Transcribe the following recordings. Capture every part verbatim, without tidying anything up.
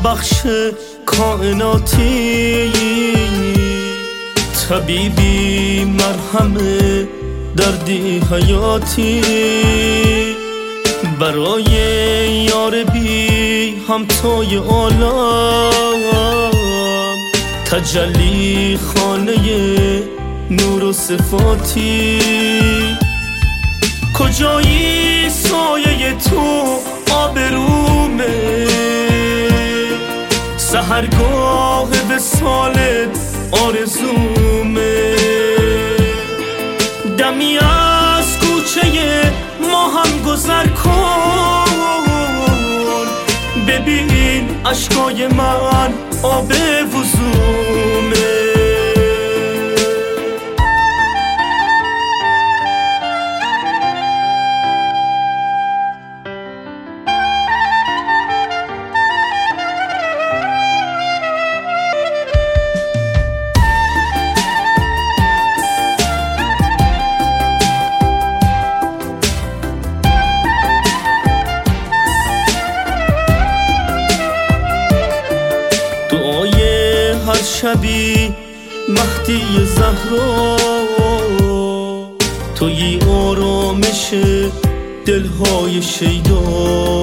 بخش کائناتی، طبیبی مرهم دردی حیاتی، برای یار بی همتای عالم، تجلی خانه نور و صفاتی. کجایی سایه تو آبرومه، سحرگاه وصالت آرزومه، دمی از کوچه ما هم گذر کن، ببین اشکای من آب وضومه. هر شبی مهدی زهرا، تویی آرامش دلهای شیدا.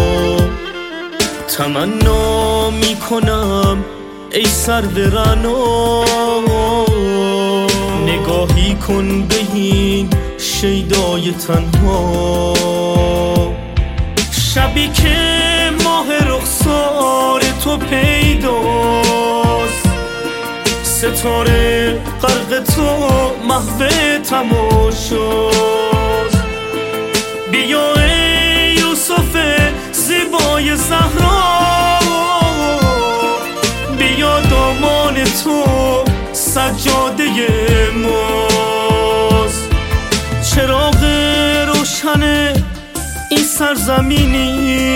تمنا میکنم ای سرو رعنا، نگاهی کن به این شیدای تنها. شبی که ماه رخسار تو پیداست، ستاره غرق تو محو تماشاست. بیا ای یوسف زیبای زهرا، بیا دامان تو سجاده ماست. چراغ روشن این سرزمینی،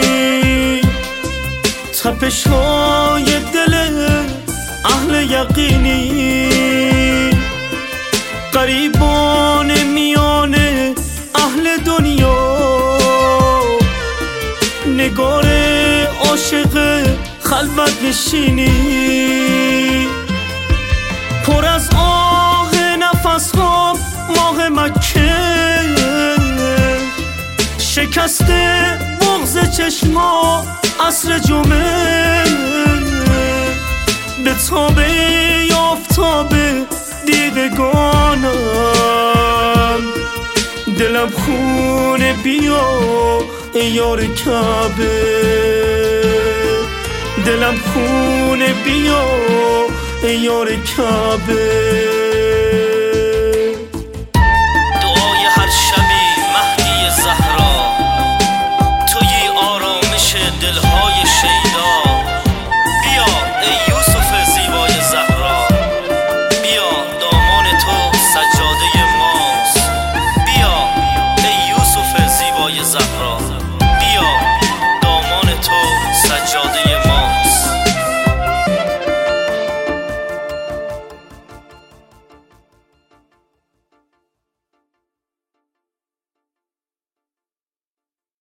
تپش های دل اهل یقینی، غریبان میان اهل دنیا، نگار عاشق خلوت نشینی. پر از آه نفس ها ماه مکه، شکسته بغض چشما عصر جمعه، به تاب آفتاب دیدگانم، دلم خونه بیا ای یار کعبه، دلم خونه بیا ای یار کعبه.